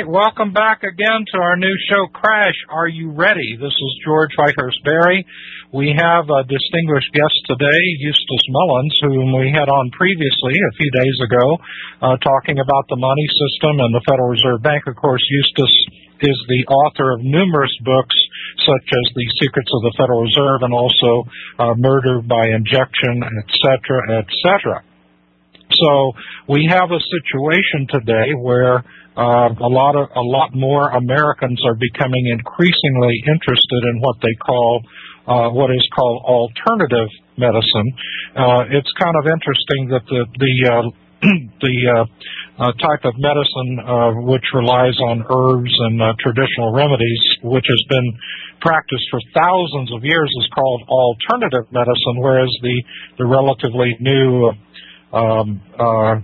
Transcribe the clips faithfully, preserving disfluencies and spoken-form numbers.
welcome back again to our new show, Crash, Are You Ready? This is George Whitehurst Berry. We have a distinguished guest today, Eustace Mullins, whom we had on previously a few days ago, uh, talking about the money system and the Federal Reserve Bank. Of course, Eustace is the author of numerous books, such as The Secrets of the Federal Reserve and also uh, Murder by Injection, et cetera, et cetera. So we have a situation today where uh, a lot of a lot more Americans are becoming increasingly interested in what they call uh, what is called alternative medicine. Uh, it's kind of interesting that the the uh, the uh, uh, type of medicine uh, which relies on herbs and uh, traditional remedies, which has been practiced for thousands of years, is called alternative medicine, whereas the the relatively new Um, uh,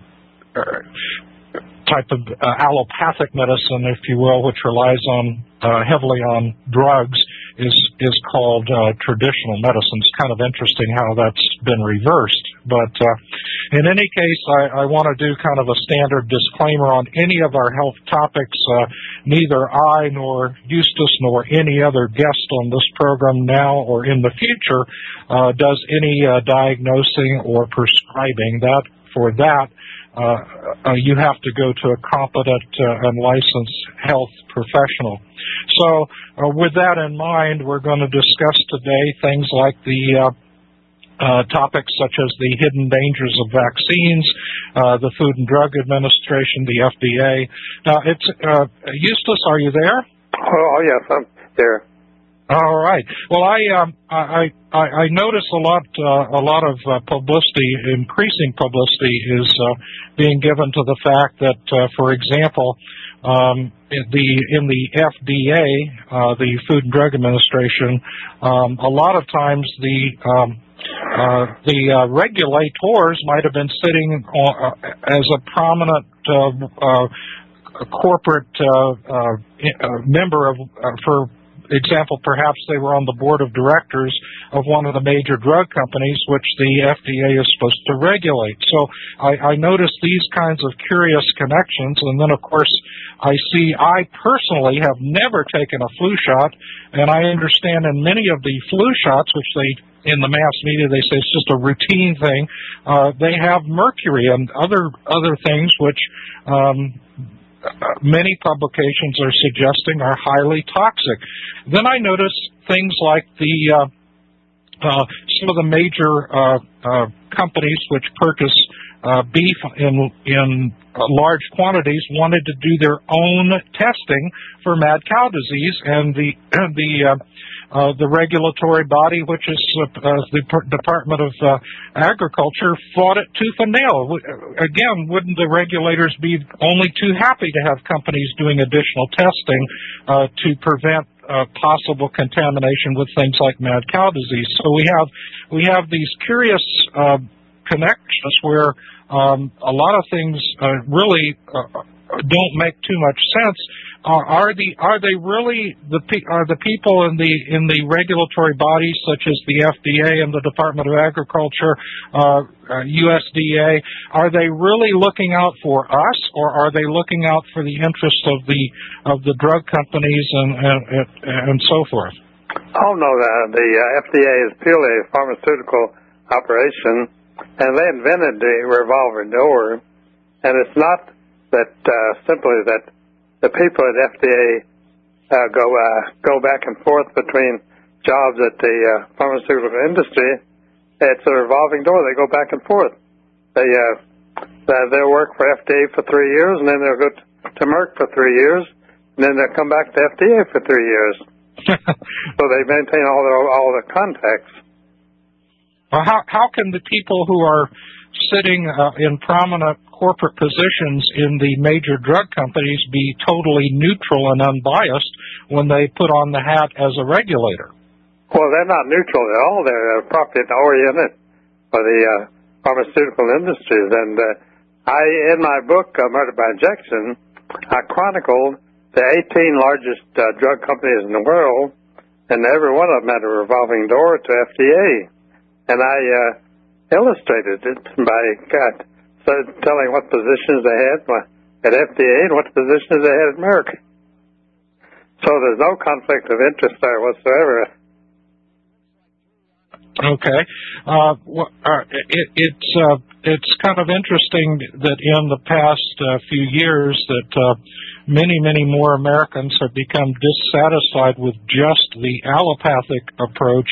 type of uh, allopathic medicine, if you will, which relies on uh, heavily on drugs, is is called uh, traditional medicine. It's kind of interesting how that's been reversed. But uh, in any case, I, I want to do kind of a standard disclaimer on any of our health topics. Uh, neither I nor Eustace nor any other guest on this program now or in the future uh, does any uh, diagnosing or prescribing. That for that, uh, uh, you have to go to a competent uh, and licensed health professional. So uh, with that in mind, we're going to discuss today things like the uh, uh, topics such as the hidden dangers of vaccines, uh, the Food and Drug Administration, the F D A. Now, it's uh, Eustace, are you there? Oh, yes, I'm there. All right. Well, I um, I, I I notice a lot uh, a lot of uh, publicity, increasing publicity, is uh, being given to the fact that, uh, for example, um, in the in the F D A, uh, the Food and Drug Administration, um, a lot of times the um, uh, the uh, regulators might have been sitting on, uh, as a prominent uh, uh, corporate uh, uh, member of uh, for. example, perhaps they were on the board of directors of one of the major drug companies, which the F D A is supposed to regulate. So I, I noticed these kinds of curious connections, and then, of course, I see I personally have never taken a flu shot, and I understand in many of the flu shots, which they in the mass media they say it's just a routine thing, uh, they have mercury and other other things which um, many publications are suggesting are highly toxic. Then I notice things like the uh, uh, some of the major uh, uh, companies which purchase uh, beef in in uh, large quantities wanted to do their own testing for mad cow disease, and the the uh, Uh, the regulatory body, which is uh, uh, the P- Department of uh, Agriculture, fought it tooth and nail. W- again, wouldn't the regulators be only too happy to have companies doing additional testing uh, to prevent uh, possible contamination with things like mad cow disease? So we have we have these curious uh, connections where um, a lot of things uh, really uh, don't make too much sense. Are, are the are they really the are the people in the in the regulatory bodies such as the F D A and the Department of Agriculture, uh, uh, U S D A, are they really looking out for us, or are they looking out for the interests of the of the drug companies and and, and so forth? Oh no, the, the uh, F D A is purely a pharmaceutical operation, and they invented the revolving door, and it's not that uh, simply that the people at F D A uh, go uh, go back and forth between jobs at the uh, pharmaceutical industry. It's a revolving door. They go back and forth. They uh, they'll work for F D A for three years, and then they'll go to Merck for three years, and then they'll come back to F D A for three years. So they maintain all the all the contacts. Well, how how can the people who are sitting uh, in prominent corporate positions in the major drug companies be totally neutral and unbiased when they put on the hat as a regulator? Well, they're not neutral at all. They're profit-oriented for the uh, pharmaceutical industries. And uh, I, in my book, uh, Murder by Injection, I chronicled the eighteen largest uh, drug companies in the world, and every one of them had a revolving door to F D A. And I uh, illustrated it by God, so telling what positions they had, at F D A and what the position is they had at Merck. So there's no conflict of interest there whatsoever. Okay. Uh, well, uh, it, it's uh, it's kind of interesting that in the past uh, few years that uh, many, many more Americans have become dissatisfied with just the allopathic approach.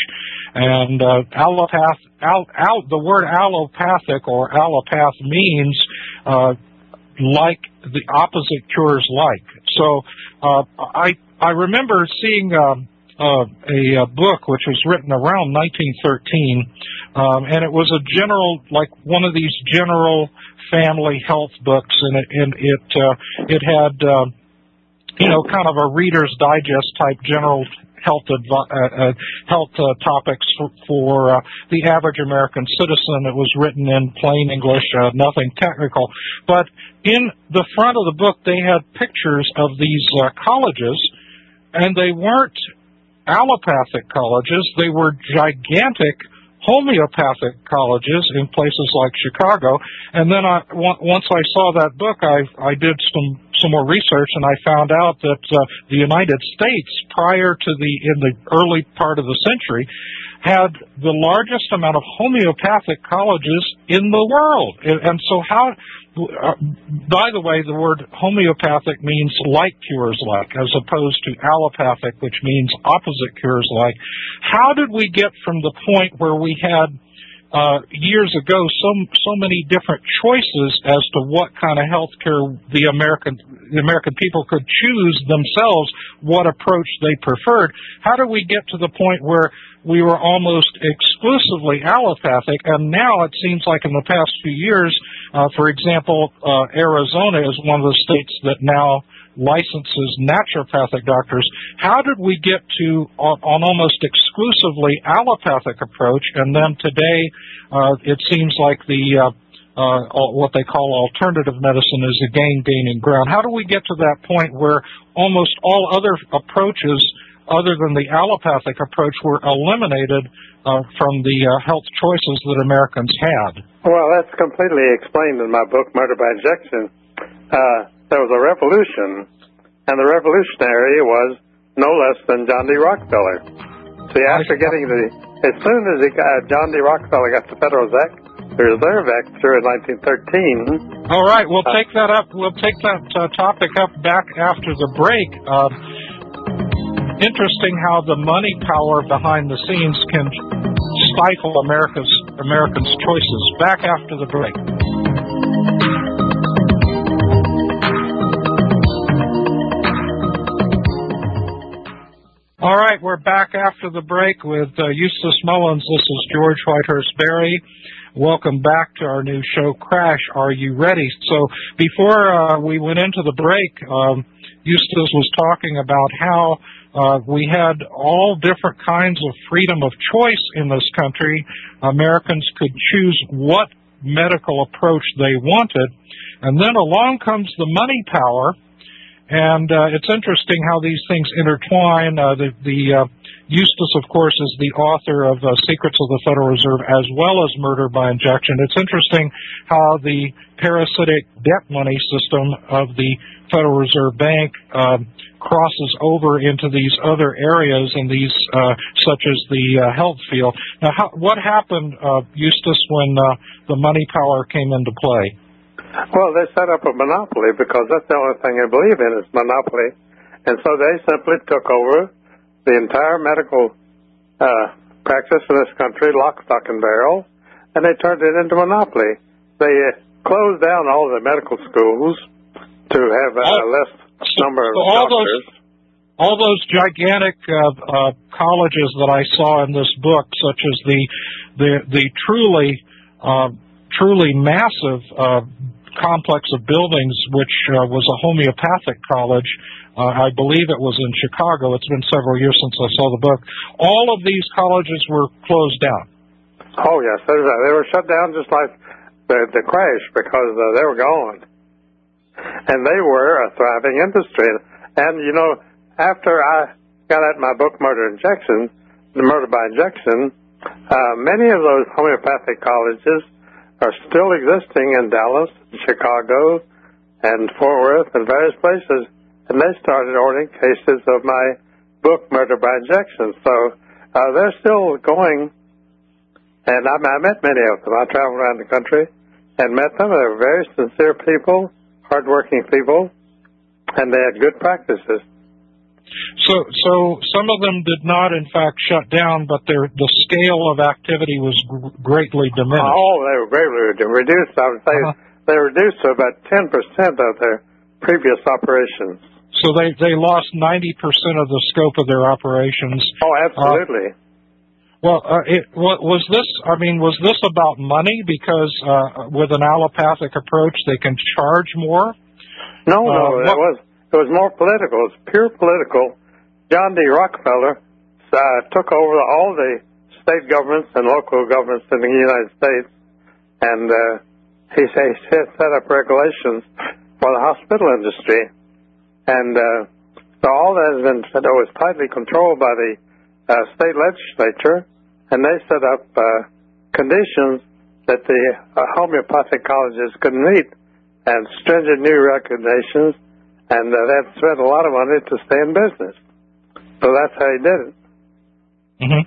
And uh, allopath, al, al, the word allopathic or allopath means uh, like the opposite cures like. So uh, I I remember seeing um, uh, a, a book which was written around nineteen thirteen, um, and it was a general, like one of these general family health books, and it and it uh, it had uh, you know kind of a Reader's Digest type general health advi- uh, uh, health uh, topics for, for uh, the average American citizen. It was written in plain English, uh, nothing technical. But in the front of the book, they had pictures of these uh, colleges, and they weren't allopathic colleges. They were gigantic homeopathic colleges in places like Chicago. And then I, once I saw that book, I, I did some some more research, and I found out that uh, the United States, prior to the in the early part of the century, had the largest amount of homeopathic colleges in the world. And, and so how, uh, by the way, the word homeopathic means like cures like, as opposed to allopathic, which means opposite cures like. How did we get from the point where we had Uh, years ago, so so many different choices as to what kind of health care the American the American people could choose themselves, what approach they preferred? How do we get to the point where we were almost exclusively allopathic, and now it seems like in the past few years, uh, for example, uh, Arizona is one of the states that now licenses naturopathic doctors. How did we get to on, on almost exclusively allopathic approach, and then today uh, it seems like the uh, uh, what they call alternative medicine is again gaining ground? How do we get to that point where almost all other approaches other than the allopathic approach were eliminated uh, from the uh, health choices that Americans had? Well, that's completely explained in my book, Murder by Injection. Uh, there was a revolution, and the revolutionary was no less than John D. Rockefeller. See, after getting the, as soon as he got, John D. Rockefeller got the Federal Act, the Reserve Act through in nineteen thirteen. All right, we'll uh, take that up. We'll take that uh, topic up back after the break. Uh, interesting how the money power behind the scenes can stifle America's Americans' choices. Back after the break. All right, we're back after the break with uh, Eustace Mullins. This is George Whitehurst Berry. Welcome back to our new show, Crash, Are You Ready? So before uh, we went into the break, um, Eustace was talking about how uh, we had all different kinds of freedom of choice in this country. Americans could choose what medical approach they wanted. And then along comes the money power. And uh, it's interesting how these things intertwine. Uh, the the uh, Eustace, of course, is the author of uh, Secrets of the Federal Reserve as well as Murder by Injection. It's interesting how the parasitic debt money system of the Federal Reserve Bank uh, crosses over into these other areas, and these uh, such as the uh, health field. Now, how, what happened, uh, Eustace, when uh, the money power came into play? Well, they set up a monopoly because that's the only thing they believe in is monopoly. And so they simply took over the entire medical uh, practice in this country, lock, stock, and barrel, and they turned it into monopoly. They uh, closed down all the medical schools to have a all, less number of so all doctors. Those, all those gigantic uh, uh, colleges that I saw in this book, such as the the, the truly uh, truly massive uh, complex of buildings, which uh, was a homeopathic college. Uh, I believe it was in Chicago. It's been several years since I saw the book. All of these colleges were closed down. Oh, yes. They were shut down just like the, the crash because uh, they were gone. And they were a thriving industry. And, you know, after I got out my book, Murder Injection, the Murder by Injection, uh, many of those homeopathic colleges are still existing in Dallas, Chicago, and Fort Worth and various places, and they started ordering cases of my book, Murder by Injection. So uh, they're still going, and I, I met many of them. I traveled around the country and met them. They were very sincere people, hardworking people, and they had good practices. So, so some of them did not, in fact, shut down, but their the scale of activity was g- greatly diminished. Oh, they were greatly reduced. I would say uh-huh. they reduced to about ten percent of their previous operations. So they they lost ninety percent of the scope of their operations. Oh, absolutely. Uh, well, uh, it, was this? I mean, was this about money? Because uh, with an allopathic approach, they can charge more. No, no, uh, it was. It was more political. It was pure political. John D. Rockefeller uh, took over all the state governments and local governments in the United States, and uh, he, he set up regulations for the hospital industry. And uh, so all that has been that was tightly controlled by the uh, state legislature, and they set up uh, conditions that the uh, homeopathic colleges could meet, and stringent new recommendations. And uh, they had spent a lot of money to stay in business. So that's how he did it. Mm-hmm.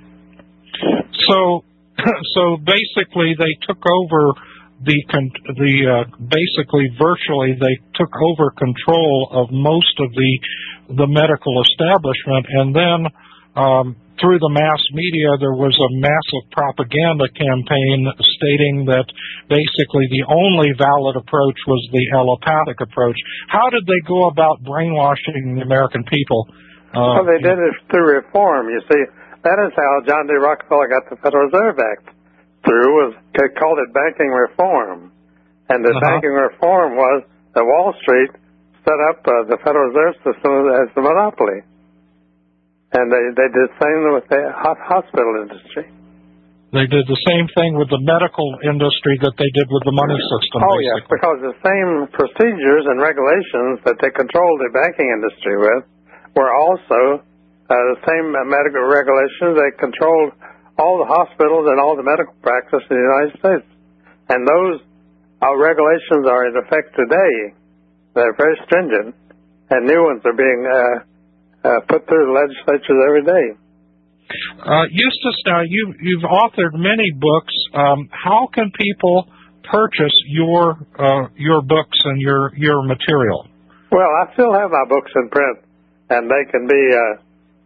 So, so basically, they took over the the uh, basically virtually they took over control of most of the the medical establishment, and then um, through the mass media, there was a massive propaganda campaign stating that basically the only valid approach was the allopathic approach. How did they go about brainwashing the American people? Uh, well, they did it through reform. You see, that is how John D. Rockefeller got the Federal Reserve Act through. Was they called it banking reform, and the uh-huh. banking reform was that Wall Street set up uh, the Federal Reserve System as the monopoly. And they, they did the same with the hospital industry. They did the same thing with the medical industry that they did with the money system. Oh, basically. yes, because the same procedures and regulations that they controlled the banking industry with were also uh, the same medical regulations they controlled all the hospitals and all the medical practice in the United States. And those uh, regulations are in effect today. They're very stringent, and new ones are being uh, Uh, put through the legislatures every day. Uh, Eustace, now you, you've authored many books. Um, how can people purchase your uh, your books and your your material? Well, I still have my books in print, and they can be uh,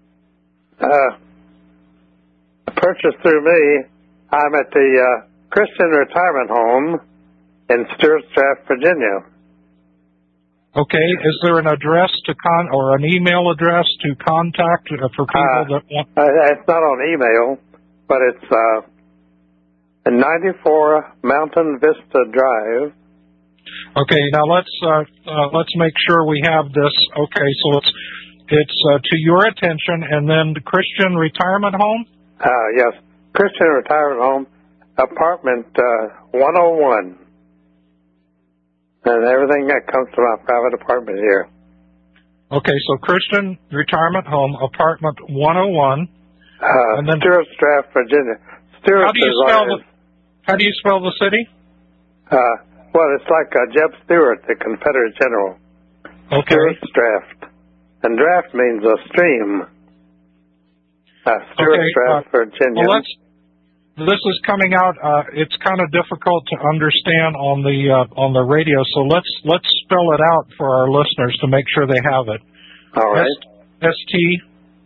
uh, purchased through me. I'm at the uh, Christian Retirement Home in Stuarts Draft, Virginia. Okay, is there an address to con or an email address to contact uh, for people uh, that want? Uh, it's not on email, but it's uh, ninety-four Mountain Vista Drive. Okay, now let's uh, uh, let's make sure we have this. Okay, so it's it's uh, to your attention, and then the Christian Retirement Home. Uh, yes, Christian Retirement Home, apartment uh, one oh one. And everything that comes to my private apartment here. Okay, so Christian Retirement Home, apartment one oh one. Uh, and then Stuarts Draft, Virginia. Stuarts how do you spell the How do you spell the city? Uh, well, it's like uh, Jeb Stuart, the Confederate general. Okay. Stuarts Draft, and draft means a stream. Uh, Stuarts okay, Draft, uh, Virginia. Well, let's. This is coming out. Uh, it's kind of difficult to understand on the uh, on the radio, so let's let's spell it out for our listeners to make sure they have it. All right. S T.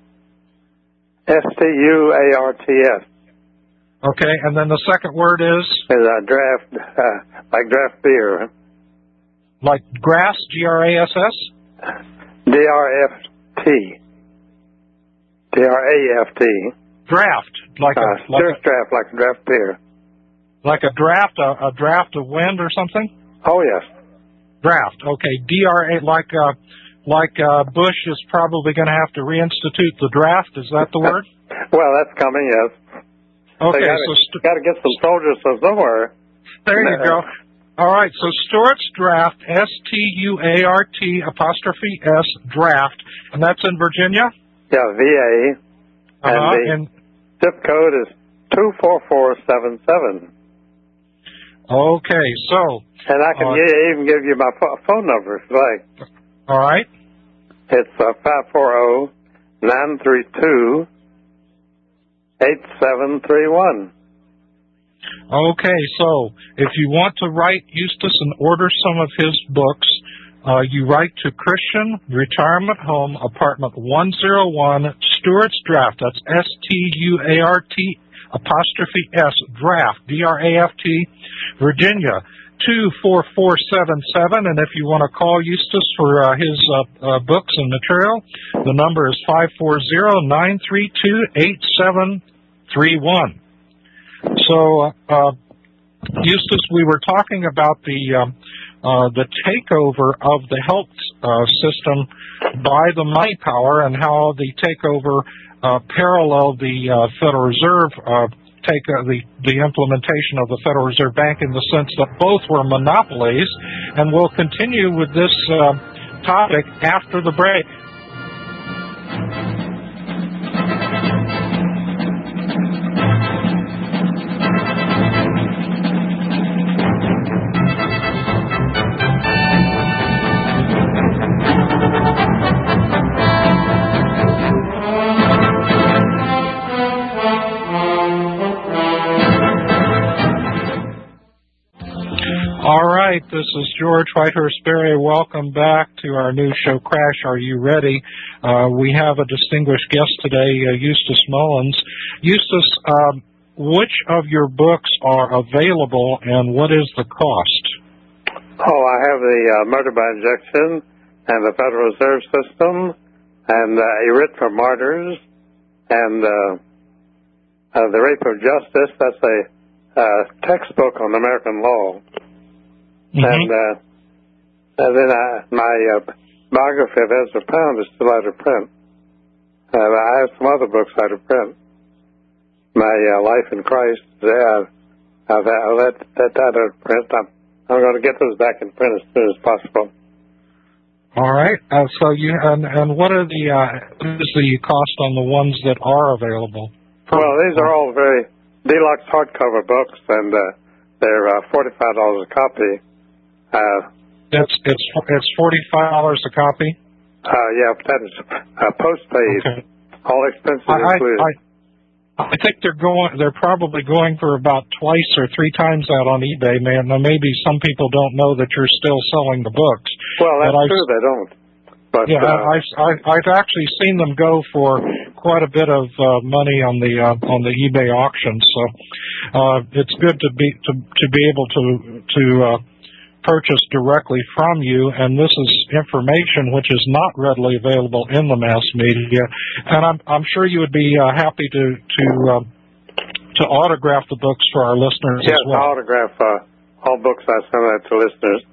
S T U A R T S. Okay, and then the second word is. Is a draft, uh, like draft beer. Like grass, G R A S S. D R F T. D R A F T. Draft, like a uh, like a, draft, like a draft beer, like a draft, a, a draft of wind or something. Oh yes, draft. Okay, D R A, like uh, like uh, Bush is probably going to have to reinstitute the draft. Is that the word? Well, that's coming. Yes. Okay, gotta, so st- got to get some soldiers from somewhere. There you go. All right, so Stuarts Draft, S T U A R T apostrophe S draft, and that's in Virginia. Yeah, V A. And uh-huh, the and zip code is two four four seven seven. Okay, so... And I can uh, even give you my phone number if you like. All right. It's uh, five four zero, nine three two, eight seven three one. Okay, so if you want to write Eustace and order some of his books, uh, you write to Christian Retirement Home, Apartment one oh one, Stewart's Draft. That's S T U A R T apostrophe S, Draft, D R A F T, Virginia, two four four seven seven. And if you want to call Eustace for uh, his uh, uh, books and material, the number is five four zero, nine three two, eight seven three one. So, uh, Eustace, we were talking about the um, uh, the takeover of the health uh, system by the money power and how the takeover uh, paralleled the uh, Federal Reserve uh, take uh, the the implementation of the Federal Reserve Bank in the sense that both were monopolies. And we'll continue with this uh, topic after the break. All right, this is George Whitehurst-Berry. Welcome back to our new show, Crash, Are You Ready? Uh, we have a distinguished guest today, uh, Eustace Mullins. Eustace, um, which of your books are available and what is the cost? Oh, I have the uh, Murder by Injection and the Federal Reserve System and uh, A Writ for Martyrs and uh, uh, The Rape of Justice. That's a uh, textbook on American law. Mm-hmm. And, uh, and then I, my uh, biography of Ezra Pound is still out of print. Uh, I have some other books out of print. My uh, Life in Christ, yeah, I've, I've let that out of print. I'm, I'm going to get those back in print as soon as possible. All right. Uh, so you and, and what are the uh, what is the cost on the ones that are available? Well, these are all very deluxe hardcover books, and uh, they're uh, forty-five dollars a copy. Uh, it's it's it's forty-five dollars a copy. Uh, yeah, that is uh, postpaid. Okay. All expenses I, included. I, I think they're going. They're probably going for about twice or three times that on eBay, man. Now maybe some people don't know that you're still selling the books. Well, that's true. They don't. But yeah, uh, I've I, I've actually seen them go for quite a bit of uh, money on the uh, on the eBay auctions. So uh, it's good to be to to be able to to. Uh, purchase directly from you, and this is information which is not readily available in the mass media. And I'm, I'm sure you would be uh, happy to to uh, to autograph the books for our listeners yes, as well. Yes, I autograph uh, all books I send out to listeners,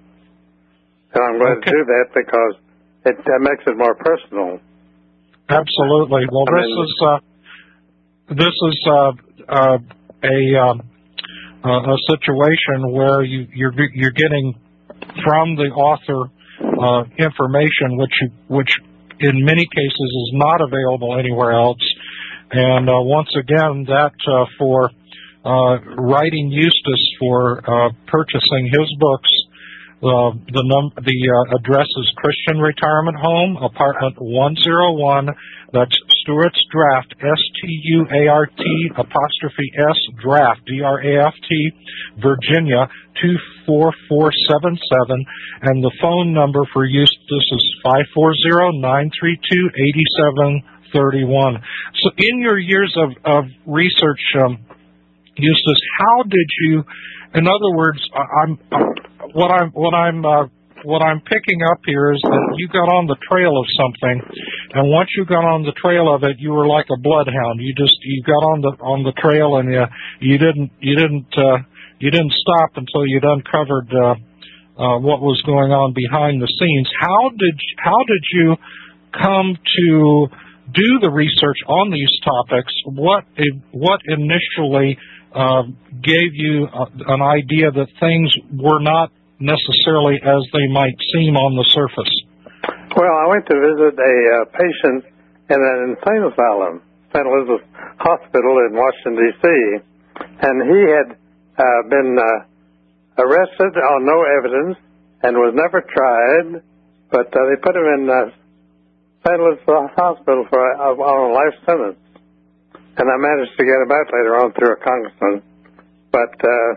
and I'm glad okay. to do that because it that makes it more personal. Absolutely. Well, I this mean, is uh, this is uh, uh, a um, Uh, a situation where you, you're you're getting from the author uh, information which you, which in many cases is not available anywhere else. And uh, once again, that uh, for uh, writing Eustace for uh, purchasing his books, uh, the num the uh, address is Christian Retirement Home, Apartment one oh one. That's Stewart's Draft, S T U A R T apostrophe S, Draft, D R A F T, Virginia, two four four seven seven. And the phone number for Eustace is five four zero, nine three two, eight seven three one. So in your years of, of research, um, Eustace, how did you, in other words, I'm, what I'm, what I'm, uh, what I'm picking up here is that you got on the trail of something, and once you got on the trail of it, you were like a bloodhound. You just you got on the on the trail, and you you didn't you didn't uh, you didn't stop until you'd uncovered uh, uh, what was going on behind the scenes. How did how did you come to do the research on these topics? What what initially uh, gave you uh, an idea that things were not necessarily as they might seem on the surface? Well, I went to visit a uh, patient in an insane asylum, Saint Elizabeth Hospital in Washington, D C, and he had uh, been uh, arrested on no evidence and was never tried, but uh, they put him in uh, Saint Louis Hospital for a, on a life sentence. And I managed to get him out later on through a congressman. But uh,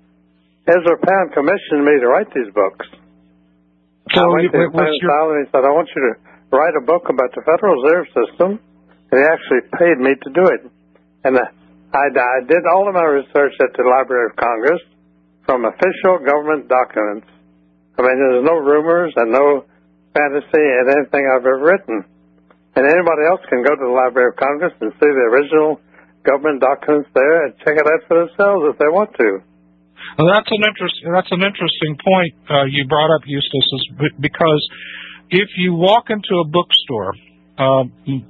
Ezra Pound commissioned me to write these books. So I went to him and he said, I want you to write a book about the Federal Reserve System. And he actually paid me to do it. And uh, I, I did all of my research at the Library of Congress from official government documents. I mean, there's no rumors and no fantasy in anything I've ever written. And anybody else can go to the Library of Congress and see the original government documents there and check it out for themselves if they want to. Well, that's an interest. That's an interesting point uh, you brought up, Eustace, is because if you walk into a bookstore, um,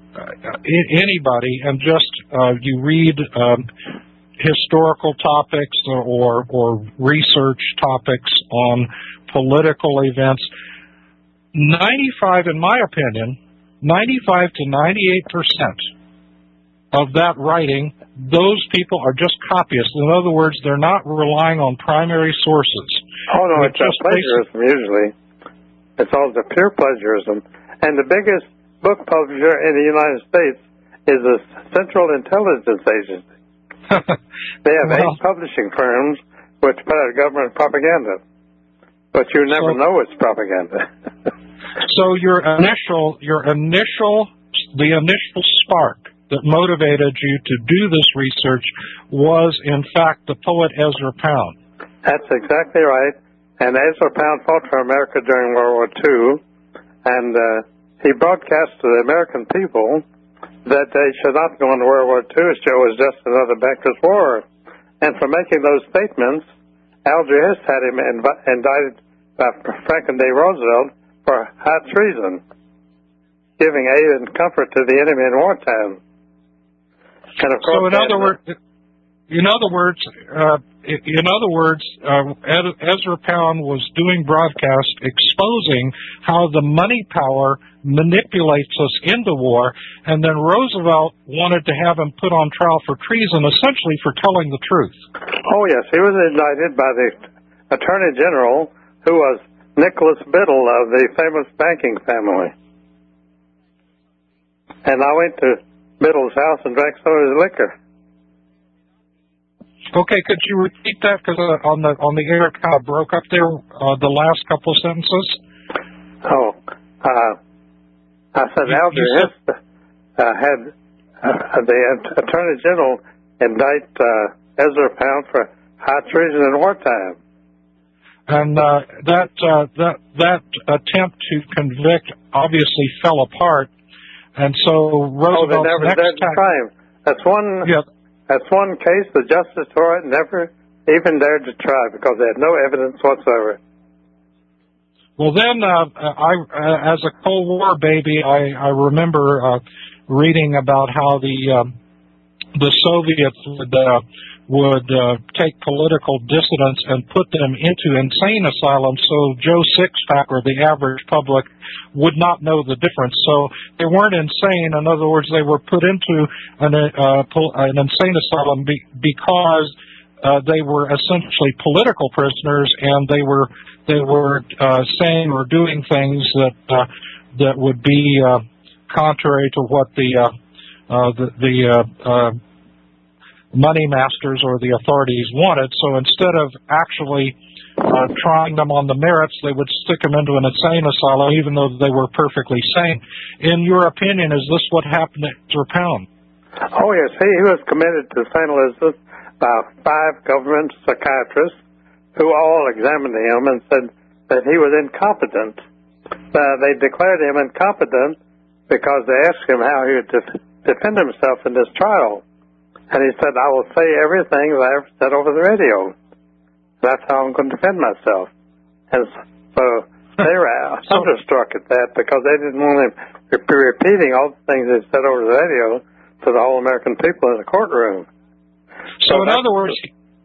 anybody, and just uh, you read um, historical topics or, or research topics on political events, ninety-five, in my opinion, ninety-five to ninety-eight percent of that writing, those people are just copyists. In other words, they're not relying on primary sources. Oh, no, it's just plagiarism, usually. It's all the pure plagiarism. And the biggest book publisher in the United States is the Central Intelligence Agency. They have well, eight publishing firms which put out government propaganda. But you never so, know it's propaganda. So your initial, your initial, the initial spark that motivated you to do this research was, in fact, the poet Ezra Pound. That's exactly right. And Ezra Pound fought for America during World War Two, and uh, he broadcast to the American people that they should not go into World War Two. It was just another Banker's War. And for making those statements, Alger Hiss had him inv- indicted by Franklin D. Roosevelt for high treason, giving aid and comfort to the enemy in wartime. And of course, so in other words, in other words, uh, in other words, uh, Ezra Pound was doing broadcasts exposing how the money power manipulates us into war, and then Roosevelt wanted to have him put on trial for treason, essentially for telling the truth. Oh yes, he was indicted by the Attorney General, who was Nicholas Biddle of the famous banking family. And I went to Biddle's house and drank some of his liquor. Okay, could you repeat that? Because uh, on the on the air it kind of broke up there, uh, the last couple of sentences. Oh, uh, I said you, Alger Hiss uh, had uh, the Attorney General indict uh, Ezra Pound for high treason in wartime. And uh, that uh, that that attempt to convict obviously fell apart, and so Roosevelt's oh, they never next did the crime. That's one. Yeah. That's one case the Justice for it never even dared to try because they had no evidence whatsoever. Well, then, uh, I uh, as a Cold War baby, I, I remember uh, reading about how the um, the Soviets would. Uh, would uh, take political dissidents and put them into insane asylums so Joe Sixpack or the average public would not know the difference. So they weren't insane. In other words, they were put into an, uh, an insane asylum be- because uh, they were essentially political prisoners, and they were they were uh, saying or doing things that uh, that would be uh, contrary to what the uh, uh, the, the uh, uh, money masters or the authorities wanted. So instead of actually uh, trying them on the merits, they would stick them into an insane asylum, even though they were perfectly sane. In your opinion, is this what happened to Ezra Pound? Oh, yes. He, he was committed to Saint Elizabeth by five government psychiatrists who all examined him and said that he was incompetent. Uh, they declared him incompetent because they asked him how he would def- defend himself in this trial. And he said, I will say everything that I ever said over the radio. That's how I'm going to defend myself. And so they were thunderstruck at that because they didn't want him be repeating all the things they said over the radio to the whole American people in the courtroom. So, so in other words,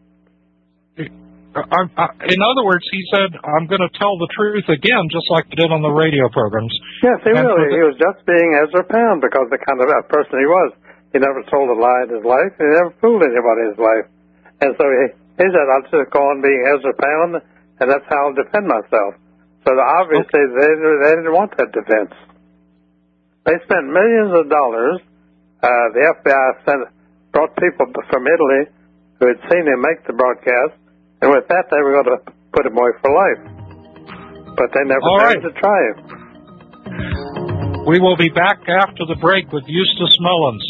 in other words, he said, I'm going to tell the truth again, just like he did on the radio programs. Yes, he really. He was just being Ezra Pound because of the kind of person he was. He never told a lie in his life. He never fooled anybody in his life. And so he, He said, I'll just go on being Ezra Pound, and that's how I'll defend myself. So obviously okay. they, they didn't want that defense. They spent millions of dollars. Uh, the F B I sent, brought people from Italy who had seen him make the broadcast, and with that they were going to put him away for life. But they never tried to try him. We will be back after the break with Eustace Mullins.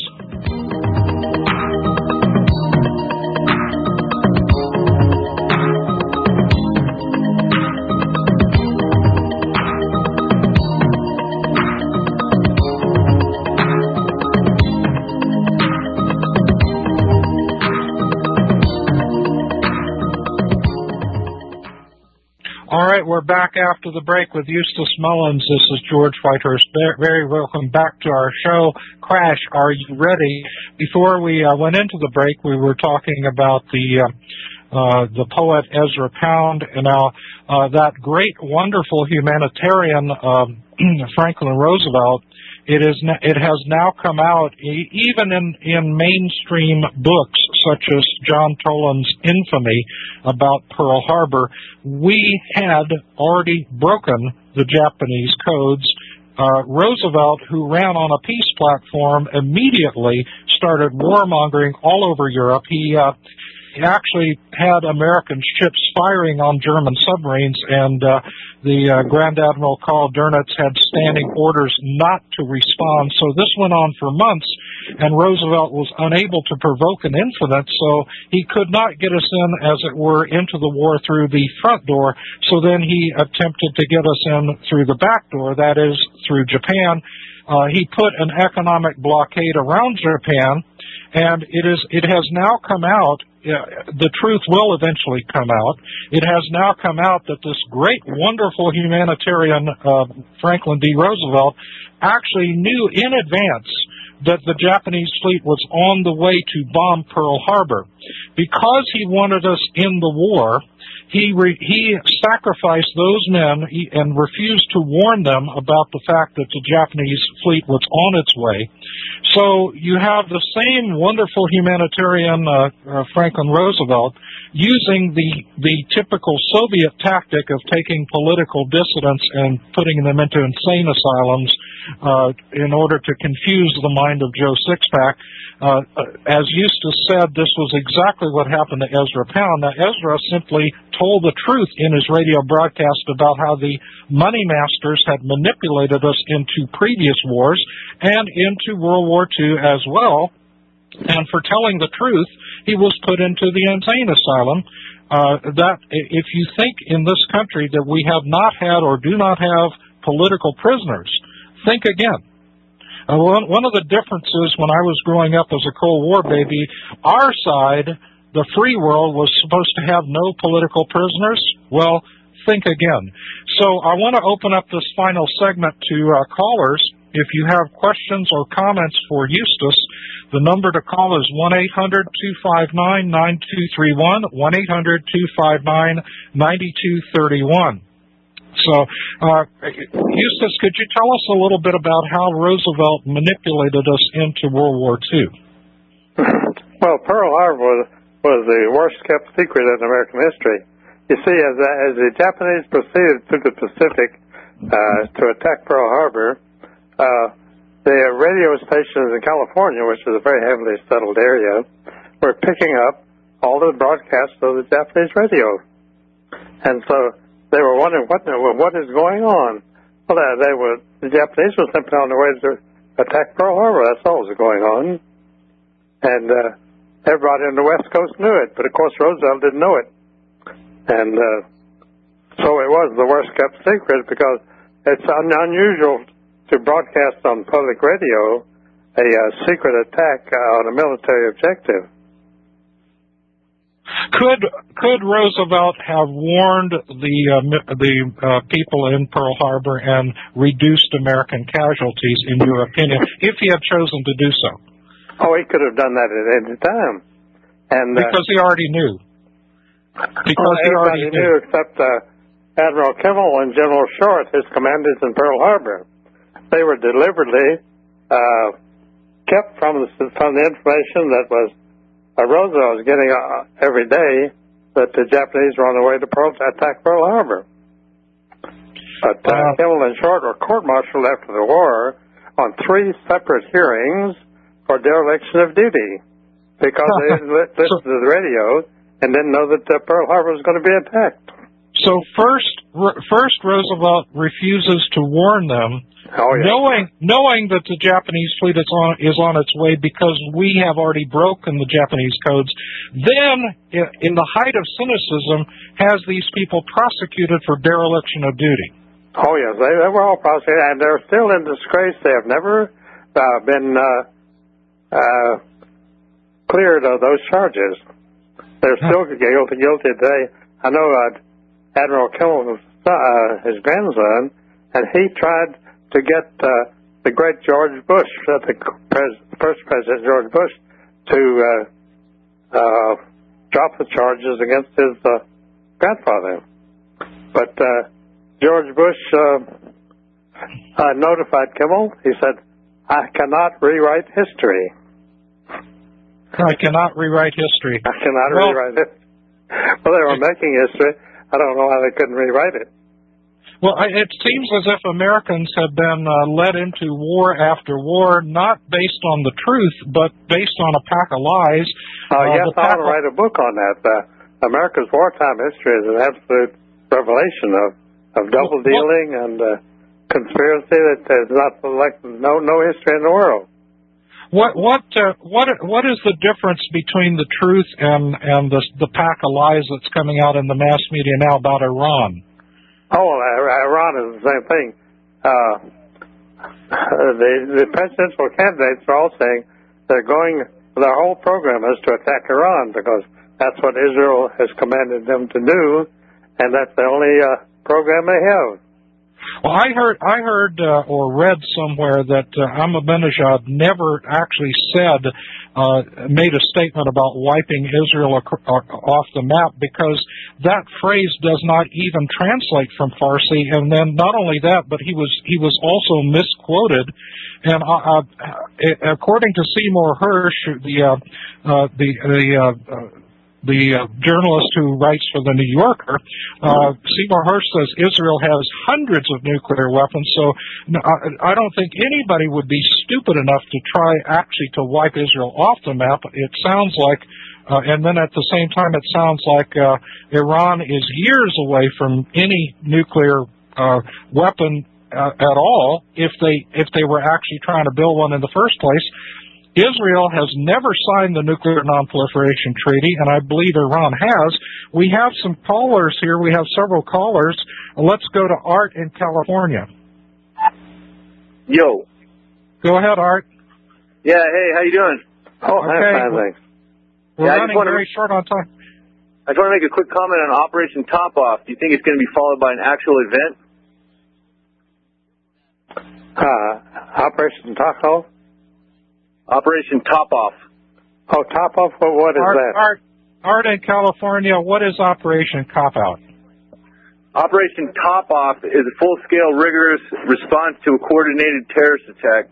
All right, we're back after the break with Eustace Mullins. This is George Whitehurst. Very welcome back to our show. Crash, are you ready? Before we uh, went into the break, we were talking about the uh, uh, the poet Ezra Pound, and now uh, that great, wonderful humanitarian um, Franklin Roosevelt. It is. It has now come out, even in, in mainstream books such as John Toland's Infamy about Pearl Harbor. We had already broken the Japanese codes. Uh, Roosevelt, who ran on a peace platform, immediately started warmongering all over Europe. He uh, He actually had American ships firing on German submarines, and uh, the uh, Grand Admiral Karl Dönitz had standing orders not to respond. So this went on for months, and Roosevelt was unable to provoke an incident, so he could not get us in, as it were, into the war through the front door. So then he attempted to get us in through the back door, that is, through Japan. Uh, he put an economic blockade around Japan, and it is it has now come out. Uh, the truth will eventually come out. It has now come out that this great, wonderful humanitarian uh, Franklin D. Roosevelt actually knew in advance that the Japanese fleet was on the way to bomb Pearl Harbor. Because he wanted us in the war, he re- he sacrificed those men and refused to warn them about the fact that the Japanese fleet was on its way. So you have the same wonderful humanitarian uh, uh, Franklin Roosevelt using the the typical Soviet tactic of taking political dissidents and putting them into insane asylums uh, in order to confuse the mind of Joe Sixpack. Uh, as Eustace said, this was exactly what happened to Ezra Pound. Now, Ezra simply told the truth in his radio broadcast about how the money masters had manipulated us into previous wars and into World War Two as well. And for telling the truth, he was put into the insane asylum. Uh, that if you think in this country that we have not had or do not have political prisoners, think again. Uh, one, one of the differences when I was growing up as a Cold War baby, our side, the free world, was supposed to have no political prisoners. Well, think again. So I want to open up this final segment to uh, callers. If you have questions or comments for Eustace, the number to call is one eight hundred two five nine nine two three one, one eight hundred two five nine nine two three one. So, uh, Eustace, could you tell us a little bit about how Roosevelt manipulated us into World War Two? Well, Pearl Harbor was, was the worst-kept secret in American history. You see, as, as the Japanese proceeded through the Pacific uh, to attack Pearl Harbor, uh, the radio stations in California, which is a very heavily settled area, were picking up all the broadcasts of the Japanese radio. And so they were wondering what what is going on. Well, they were the Japanese were simply on their way to attack Pearl Harbor. That's all that was going on, and uh, everybody on the West Coast knew it. But of course, Roosevelt didn't know it, and uh, so it was the worst kept secret because it's un- unusual to broadcast on public radio a uh, secret attack on a military objective. Could could Roosevelt have warned the uh, the uh, people in Pearl Harbor and reduced American casualties, in your opinion, if he had chosen to do so? Oh, he could have done that at any time, and uh, because he already knew. Because well, he already knew, knew, except uh, Admiral Kimmel and General Short, his commanders in Pearl Harbor. They were deliberately uh, kept from the, from the information that was Uh, Roosevelt was getting uh, every day that the Japanese were on the way to Pearl, attack Pearl Harbor. But uh, uh, Kimmel and Short were court-martialed after the war on three separate hearings for dereliction of duty because they didn't li- listen to the radio and didn't know that uh, Pearl Harbor was going to be attacked. So first, r- first Roosevelt refuses to warn them, oh, yeah. knowing knowing that the Japanese fleet is on is on its way because we have already broken the Japanese codes. Then, in the height of cynicism, has these people prosecuted for dereliction of duty. Oh yes, they, they were all prosecuted, and they're still in disgrace. They have never uh, been uh, uh, cleared of those charges. They're still guilty, guilty today. I know. Uh, Admiral Kimmel, uh, his grandson, and he tried to get uh, the great George Bush, uh, the pres- first President George Bush, to uh, uh, drop the charges against his uh, grandfather. But uh, George Bush uh, uh, notified Kimmel. He said, "I cannot rewrite history." I cannot rewrite history. I cannot well, rewrite it. Well, they were making history. I don't know how they couldn't rewrite it. Well, it seems as if Americans have been uh, led into war after war, not based on the truth, but based on a pack of lies. Uh, uh, yes, I want to of... write a book on that. Uh, America's wartime history is an absolute revelation of, of double dealing well, and uh, conspiracy that there's not like no no history in the world. What what uh, what what is the difference between the truth and and the the pack of lies that's coming out in the mass media now about Iran? Oh, well, Iran is the same thing. Uh, the the presidential candidates are all saying they're going. Their whole program is to attack Iran because that's what Israel has commanded them to do, and that's the only uh, program they have. Well, I heard, I heard uh, or read somewhere that uh, Ahmadinejad never actually said, uh, made a statement about wiping Israel ac- off the map because that phrase does not even translate from Farsi. And then not only that, but he was he was also misquoted. And uh, uh, according to Seymour Hersh, the uh, uh, the the uh, uh, the uh, journalist who writes for the New Yorker, uh, Seymour Hersh says Israel has hundreds of nuclear weapons, so I, I don't think anybody would be stupid enough to try actually to wipe Israel off the map. It sounds like, uh, and then at the same time it sounds like uh, Iran is years away from any nuclear uh, weapon uh, at all if they if they were actually trying to build one in the first place. Israel has never signed the Nuclear Non-Proliferation Treaty, and I believe Iran has. We have some callers here. We have several callers. Let's go to Art in California. Yo. Go ahead, Art. Yeah, hey, how you doing? Oh, okay. Fine, thanks. We're yeah, running very to, short on time. I just want to make a quick comment on Operation Top Off. Do you think it's going to be followed by an actual event? Uh, Operation Top Off? Operation Top Off. Oh, Top Off? What, what is Art, that? Art, Art in California, what is Operation Cop Out? Operation Top Off is a full-scale, rigorous response to a coordinated terrorist attack.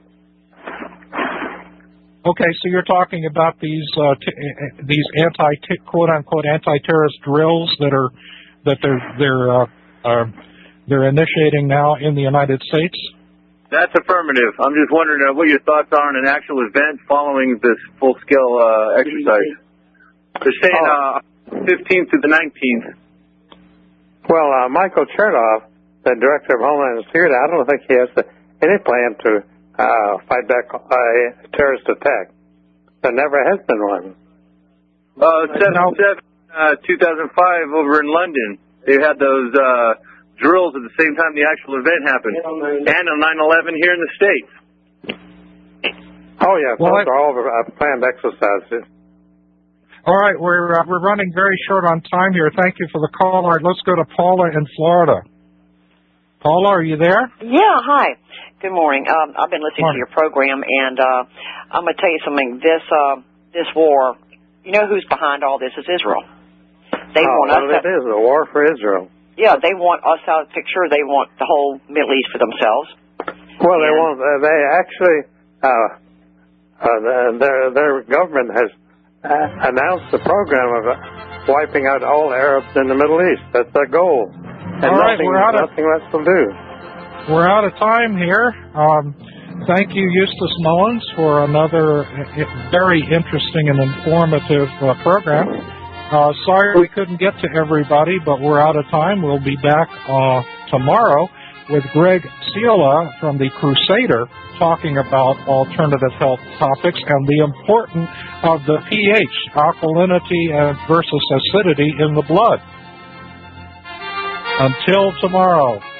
Okay, so you're talking about these uh, t- these anti t- quote unquote anti-terrorist drills that are that they're they're uh, uh, they're initiating now in the United States. That's affirmative. I'm just wondering uh, what your thoughts are on an actual event following this full-scale uh, exercise. They're saying uh, fifteenth to the nineteenth. Well, uh, Michael Chernoff, the Director of Homeland Security, I don't think he has any plan to uh, fight back a terrorist attack. There never has been one. Uh, seven seven, uh, two thousand five over in London, they had those... Uh, drills at the same time the actual event happened, and on nine eleven here in the States. Oh, yeah, well, those I, are all uh, planned exercises. All right, we're uh, we're running very short on time here. Thank you for the call. All right, let's go to Paula in Florida. Paula, are you there? Yeah, hi. Good morning. Um, I've been listening morning. to your program, and uh, I'm going to tell you something. This uh, this war, you know who's behind all this is Israel. They oh, want us. Well, it is a war for Israel. Yeah, they want us out of the picture. They want the whole Middle East for themselves. Well, and they want. Uh, they actually, uh, uh, their their government has uh, announced the program of uh, wiping out all Arabs in the Middle East. That's their goal. And all right, nothing, we're out of, nothing less will do. We're out of time here. Um, thank you, Eustace Mullins, for another very interesting and informative uh, program. Uh, sorry we couldn't get to everybody, but we're out of time. We'll be back uh, tomorrow with Greg Ciela from the Crusader talking about alternative health topics and the importance of the pH, alkalinity versus acidity in the blood. Until tomorrow.